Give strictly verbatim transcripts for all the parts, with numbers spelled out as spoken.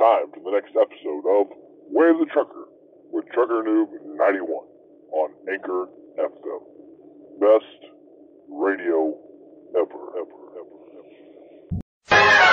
time to the next episode of Way of the Trucker with Trucker Noob ninety-one on Anchor F M. Best radio ever, ever, ever, ever.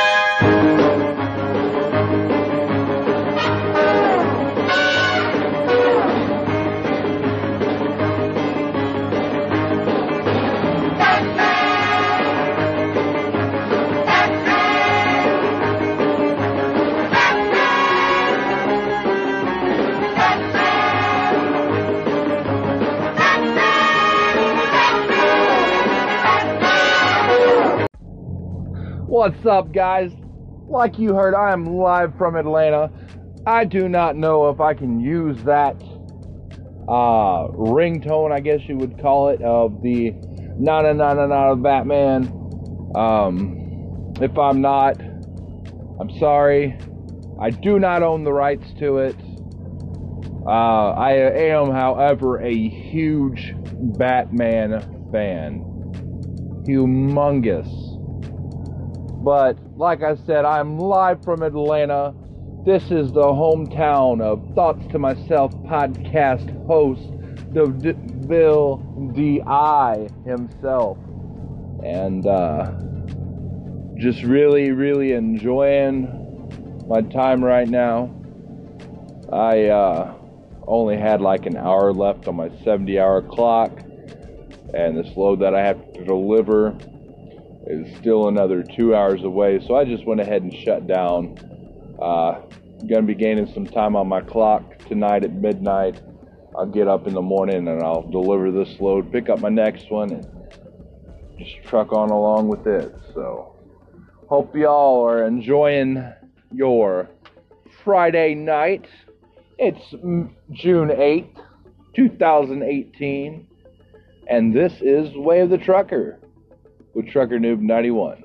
What's up, guys? Like you heard, I am live from Atlanta. I do not know if I can use that uh, ringtone, I guess you would call it, of the na na na na na of Batman. Um, if I'm not, I'm sorry. I do not own the rights to it. Uh, I am, however, a huge Batman fan. Humongous. But, like I said, I'm live from Atlanta. This is the hometown of Thoughts to Myself podcast host, the D- Bill D I himself. And, uh, just really, really enjoying my time right now. I, uh, only had like an hour left on my seventy hour clock. And this load that I have to deliver is still another two hours away, so I just went ahead and shut down. Uh, gonna be gaining some time on my clock tonight at midnight. I'll get up in the morning and I'll deliver this load, pick up my next one, and just truck on along with it. So, hope y'all are enjoying your Friday night. It's June eighth, twenty eighteen, and this is Way of the Trucker with Trucker Noob ninety-one.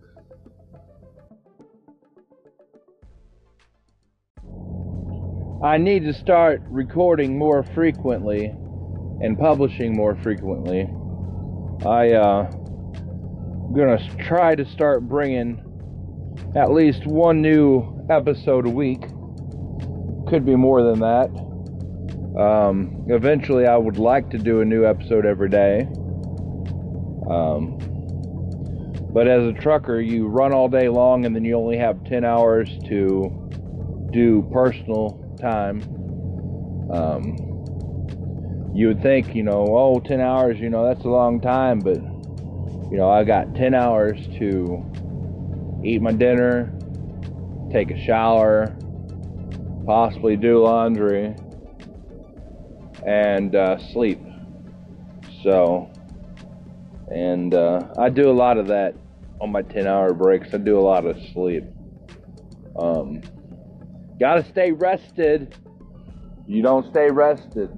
I need to start recording more frequently and publishing more frequently. I uh gonna try to start bringing at least one new episode a week. Could be more than that. Um, eventually, I would like to do a new episode every day. Um. But as a trucker, you run all day long and then you only have ten hours to do personal time. Um, you would think, you know, oh, ten hours, you know, that's a long time. But, you know, I got ten hours to eat my dinner, take a shower, possibly do laundry, and uh, sleep. So, and uh, I do a lot of that on my ten hour breaks. I do a lot of sleep. Um, gotta stay rested. You don't stay rested,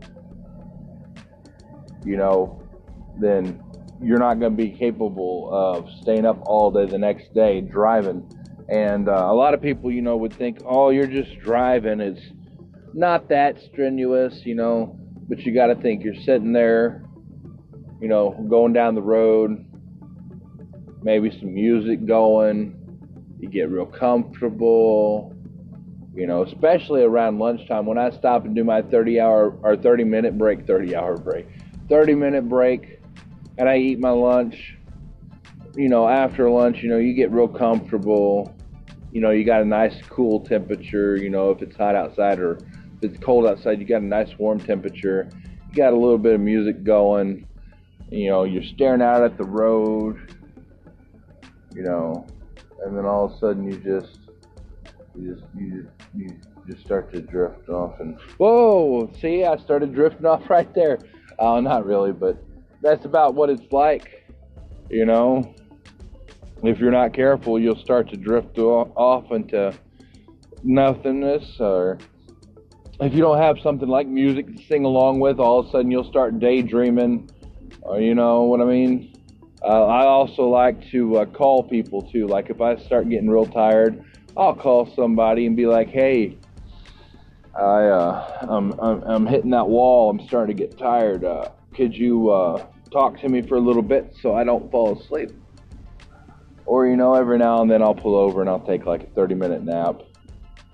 you know, then you're not going to be capable of staying up all day the next day driving. And uh, a lot of people, you know, would think, oh, you're just driving. It's not that strenuous, you know, but you got to think you're sitting there, you know, going down the road, maybe some music going, you get real comfortable, you know, especially around lunchtime when I stop and do my thirty hour or thirty minute break, thirty hour break, thirty minute break, and I eat my lunch. You know, after lunch, you know, you get real comfortable, you know, you got a nice cool temperature, you know, if it's hot outside, or if it's cold outside, you got a nice warm temperature, you got a little bit of music going, you know, you're staring out at the road, you know, and then all of a sudden you just, you just, you just, you just start to drift off, and whoa, see, I started drifting off right there. Oh, uh, not really, but that's about what it's like, you know. If you're not careful, you'll start to drift off into nothingness, or if you don't have something like music to sing along with, all of a sudden you'll start daydreaming, or you know what I mean. Uh, I also like to uh, call people too. Like if I start getting real tired, I'll call somebody and be like, "Hey, I, uh, I'm, I'm, I'm hitting that wall. I'm starting to get tired. Uh, could you uh, talk to me for a little bit so I don't fall asleep?" Or you know, every now and then I'll pull over and I'll take like a thirty minute nap.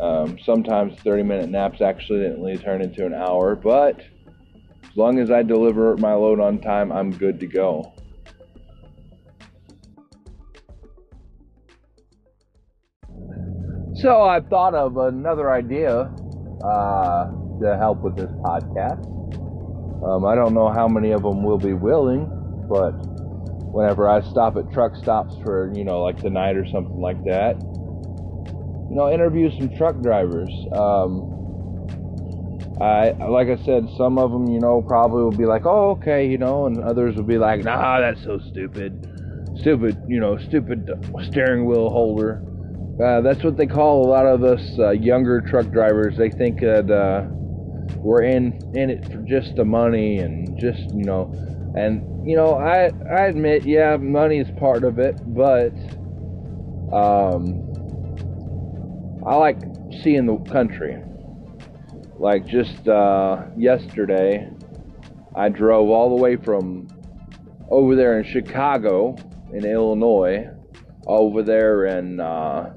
Um, sometimes thirty minute naps accidentally turn into an hour, but as long as I deliver my load on time, I'm good to go. So I thought of another idea uh, to help with this podcast. Um, I don't know how many of them will be willing, but whenever I stop at truck stops for, you know, like the night or something like that, you know, interview some truck drivers. Um, I, like I said, some of them, you know, probably will be like, oh, okay, you know, and others will be like, nah, that's so stupid. Stupid, you know, stupid steering wheel holder. Uh, that's what they call a lot of us uh, younger truck drivers. They think that uh, we're in, in it for just the money and just, you know, and, you know, I, I admit, yeah, money is part of it, but um, I like seeing the country. Like just uh, yesterday, I drove all the way from over there in Chicago, in Illinois, over there in uh,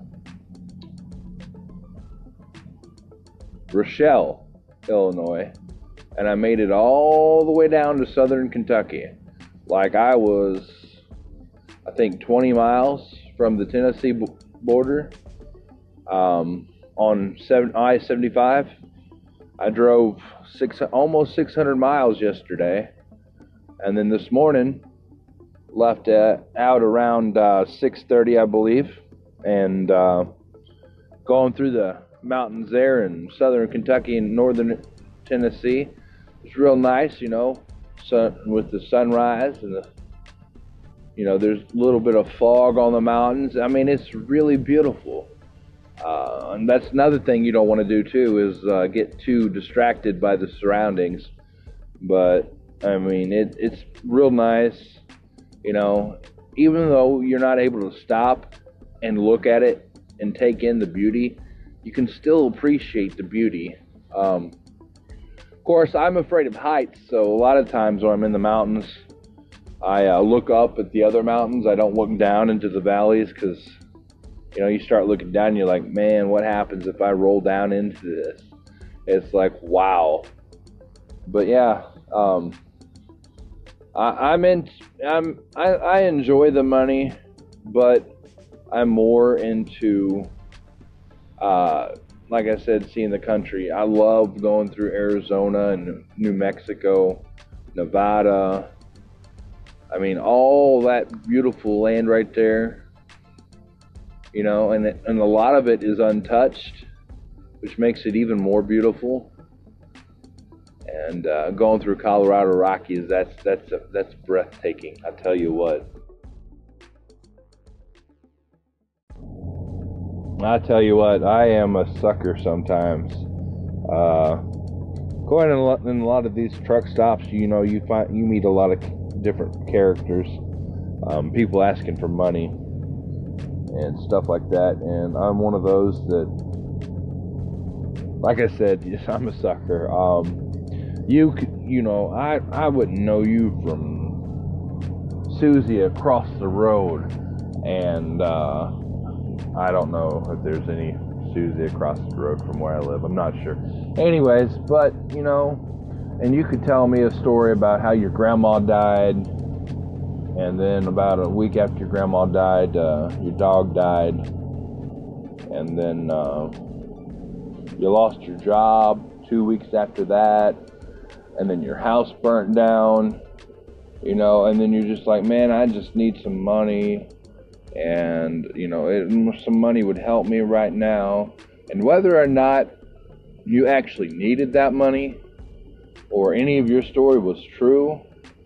Rochelle, Illinois, and I made it all the way down to southern Kentucky. Like I was, I think, twenty miles from the Tennessee border um, on I seventy-five. I drove six, almost six hundred miles yesterday, and then this morning left uh, out around uh, six thirty, I believe, and uh, going through the mountains there in southern Kentucky and northern Tennessee. It's real nice, you know, sun, with the sunrise and the, you know, there's a little bit of fog on the mountains. I mean, it's really beautiful. Uh, and that's another thing you don't want to do too, is uh, get too distracted by the surroundings. But I mean, it, it's real nice, you know, even though you're not able to stop and look at it and take in the beauty, you can still appreciate the beauty. Um, of course, I'm afraid of heights, so a lot of times when I'm in the mountains, I uh, look up at the other mountains. I don't look down into the valleys because, you know, you start looking down and you're like, man, what happens if I roll down into this? It's like, wow. But yeah, um, I, I'm in, I'm, I, I enjoy the money, but I'm more into, uh, like I said, seeing the country. I love going through Arizona and New Mexico, Nevada. I mean, all that beautiful land right there. You know, and it, and a lot of it is untouched, which makes it even more beautiful. And uh, going through Colorado Rockies, that's that's that's breathtaking. I tell you what. I tell you what, I am a sucker sometimes. Uh, going in a, lot, in a lot of these truck stops, you know, you find you meet a lot of different characters, um, people asking for money and stuff like that, and I'm one of those that, like I said, yes, I'm a sucker. Um, you you know, I I wouldn't know you from Susie across the road, and uh, I don't know if there's any Susie across the road from where I live. I'm not sure. Anyways, but you know, and you could tell me a story about how your grandma died. And then about a week after your grandma died, uh, your dog died. And then uh, you lost your job two weeks after that. And then your house burnt down. You know, and then you're just like, man, I just need some money. And, you know, it, some money would help me right now. And whether or not you actually needed that money or any of your story was true,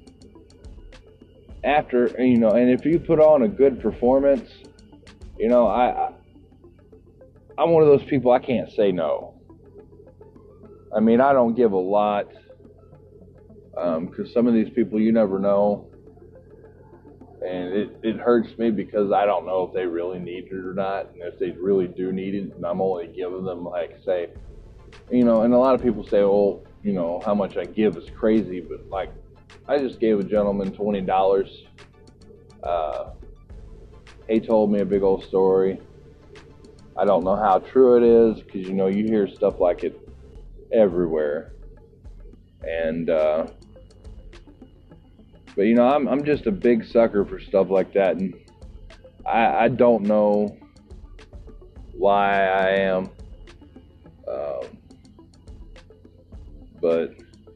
after, you know, and if you put on a good performance, you know, I, I I'm one of those people, I can't say no. I mean, I don't give a lot, um, because some of these people you never know, and it, it hurts me because I don't know if they really need it or not, and if they really do need it, and I'm only giving them, like, say, you know, and a lot of people say, oh, you know, how much I give is crazy, but, like, I just gave a gentleman twenty dollars. Uh, he told me a big old story. I don't know how true it is, because, you know, you hear stuff like it everywhere. And, uh, but, you know, I'm, I'm just a big sucker for stuff like that. And I, I don't know why I am. Um, but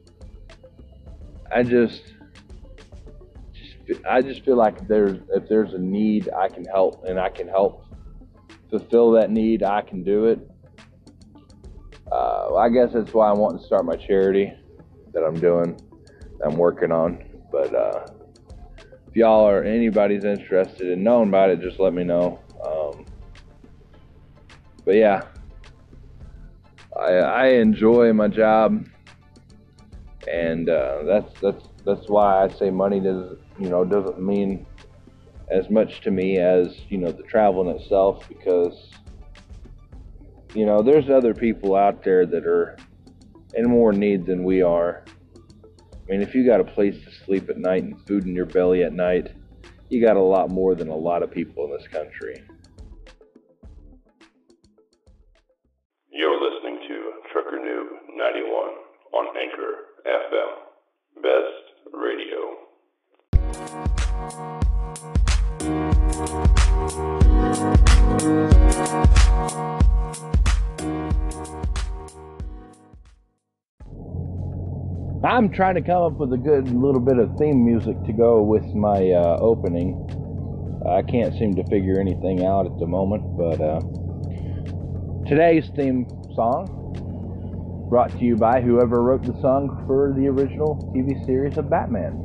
I just, just, I just feel like there's, if there's a need, I can help, and I can help fulfill that need. I can do it. Uh, I guess that's why I want to start my charity that I'm doing, that I'm working on. But uh, if y'all or anybody's interested in knowing about it, just let me know. Um, but yeah, I, I enjoy my job, and uh, that's that's that's why I say money does you know doesn't mean as much to me as you know the travel in itself, because you know there's other people out there that are in more need than we are. I mean, if you got a place to sleep at night and food in your belly at night, you got a lot more than a lot of people in this country. You're listening to Trucker Noob ninety-one on Anchor F M. Best radio. I'm trying to come up with a good little bit of theme music to go with my uh, opening. I can't seem to figure anything out at the moment, but uh, today's theme song brought to you by whoever wrote the song for the original T V series of Batman.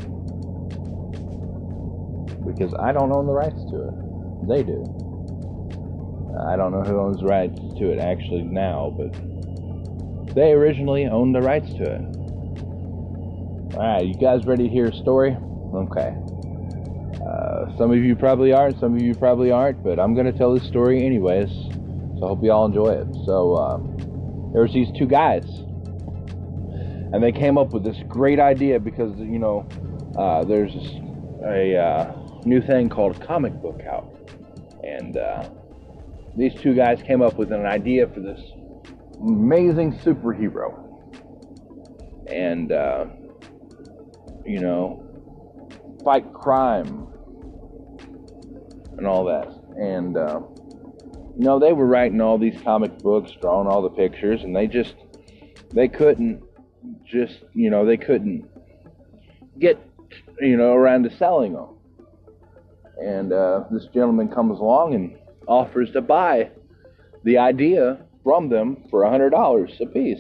Because I don't own the rights to it. They do. I don't know who owns the rights to it actually now, but they originally owned the rights to it. Alright, you guys ready to hear a story? Okay. Uh, some of you probably aren't, some of you probably aren't, but I'm going to tell this story anyways, so I hope you all enjoy it. So, uh, there was these two guys, and they came up with this great idea because, you know, uh, there's a uh, new thing called comic book out, and uh, these two guys came up with an idea for this amazing superhero, and, uh, you know, fight crime and all that. And, uh, you know, they were writing all these comic books, drawing all the pictures, and they just, they couldn't just, you know, they couldn't get, you know, around to selling them. And uh, this gentleman comes along and offers to buy the idea from them for a hundred dollars a piece.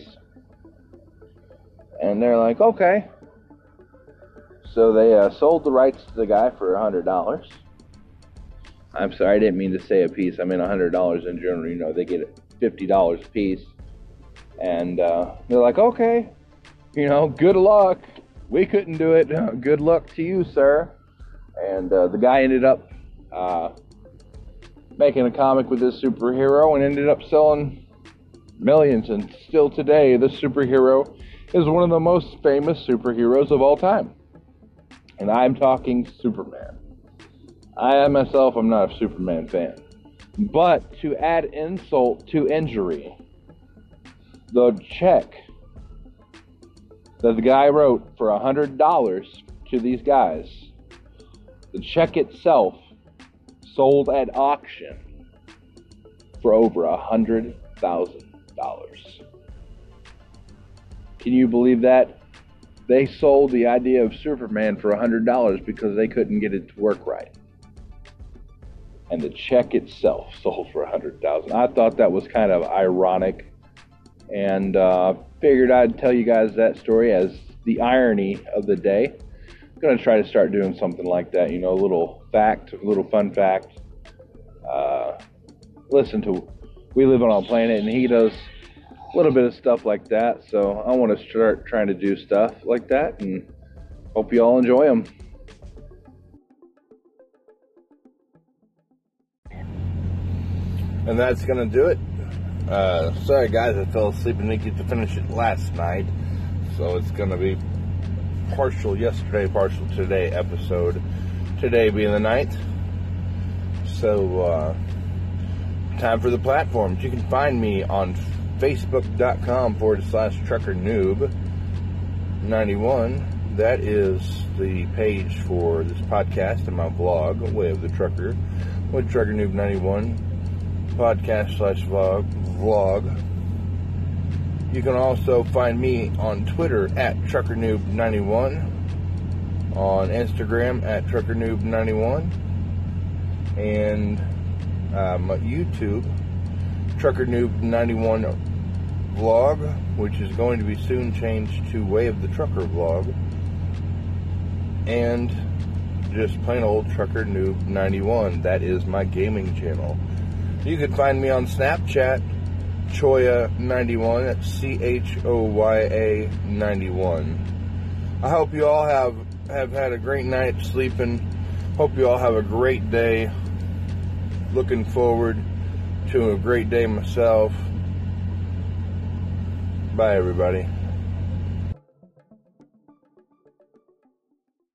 And they're like, okay. So they uh, sold the rights to the guy for a hundred dollars. I'm sorry, I didn't mean to say a piece. I mean a hundred dollars in general. You know, they get fifty dollars a piece. And uh, they're like, okay, you know, good luck. We couldn't do it. Good luck to you, sir. And uh, the guy ended up uh, making a comic with this superhero and ended up selling millions. And still today, this superhero is one of the most famous superheroes of all time. And I'm talking Superman. I myself am not a Superman fan. But to add insult to injury, the check that the guy wrote for a hundred dollars to these guys, the check itself sold at auction for over a hundred thousand dollars. Can you believe that? They sold the idea of Superman for a hundred dollars because they couldn't get it to work right. And the check itself sold for a hundred thousand dollars. I thought that was kind of ironic, and uh, figured I'd tell you guys that story as the irony of the day. I'm going to try to start doing something like that, you know, a little fact, a little fun fact. Uh, listen to, we live on a planet, and he does a little bit of stuff like that, so I want to start trying to do stuff like that, and hope you all enjoy them. And that's gonna do it. Uh, sorry guys, I fell asleep and didn't get to finish it last night, so it's gonna be partial yesterday, partial today episode. Today being the ninth. So uh, time for the platforms. You can find me on facebook.com forward slash trucker noob 91. That is the page for this podcast and my vlog, Way of the Trucker, with Trucker Noob ninety-one, podcast slash vlog. vlog. You can also find me on Twitter at Trucker Noob ninety-one, on Instagram at Trucker Noob ninety-one, and um, YouTube, Trucker Noob ninety-one vlog, which is going to be soon changed to Way of the Trucker vlog, and just plain old Trucker Noob ninety-one. That is my gaming channel. You can find me on Snapchat, Choya ninety-one, that's C H O Y A ninety-one. I hope you all have, have had a great night sleeping. Hope you all have a great day. Looking forward to a great day myself. Bye, everybody.